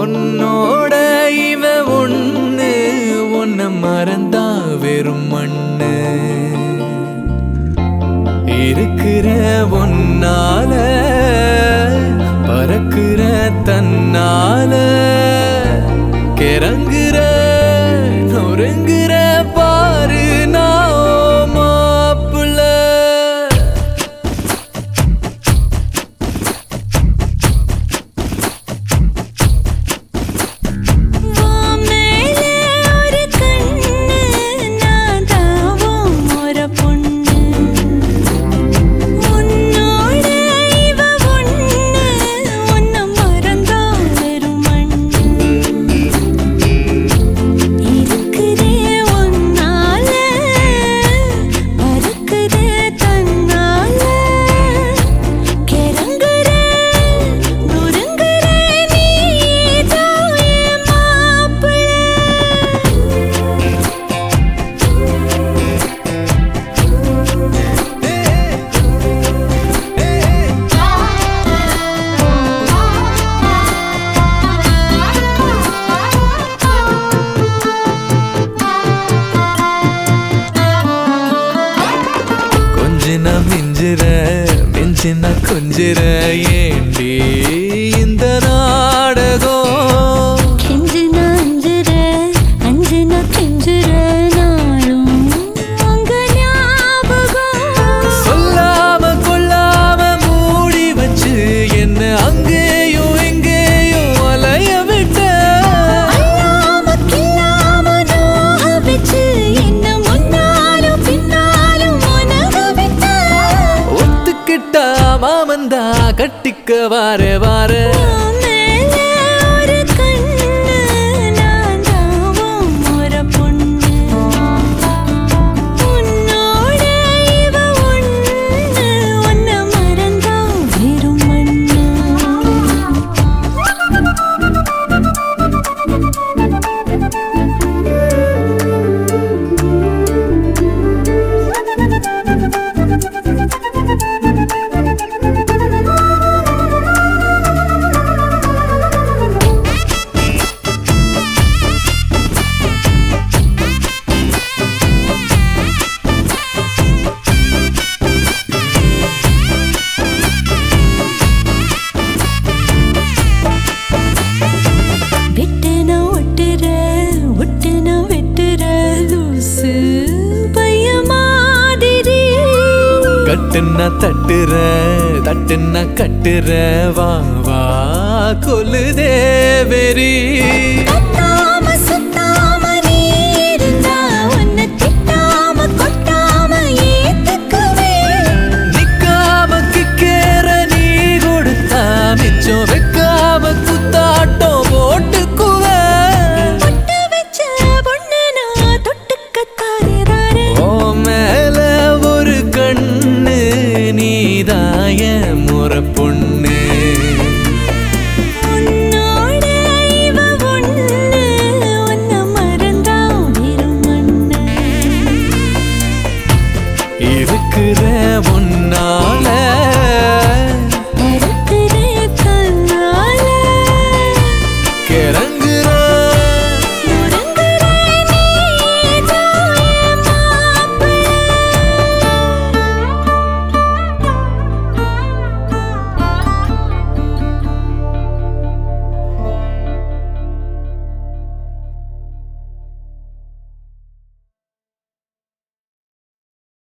உன்னோட இவ ஒண்ணு உன்னை மறந்தா வெறும் மண்ணு இருக்கிற ஒன்னால பறக்குற தன்னால கிறங்குற நொறுங்குற பாரு நான் மாப்பிள்ள மிஞ்சின கொஞ்சிற ஏண்டி இந்த நாடகம் கெஞ்சின அஞ்சின கெஞ்சிற நாளும் உங்க ஞாபகம் சொல்லாம கொள்ளாம மூடி வச்சு என்ன அங்கேயும் எங்கேயும் அலைய விட்ட அல்லாம கில்லாம நோக வச்சு என்ன முன்னாலும் பின்னாலும் உனக விட்ட ஒத்துக்கிட்டா மாமந்தா கட்டிக்க வார வார கட்டுன்னா தட்டுன்னா கட்டுற வா வா கொல்லுதே வெறி நிக்காம கிக்கேற நீ கொடுத்தா மிச்சம் வைக்காம குத்தாட்டம் போட்டுக்குவ ஓ மேல ஒரு கண்ணு நீதாய முறை பொண்ணு இருக்கிற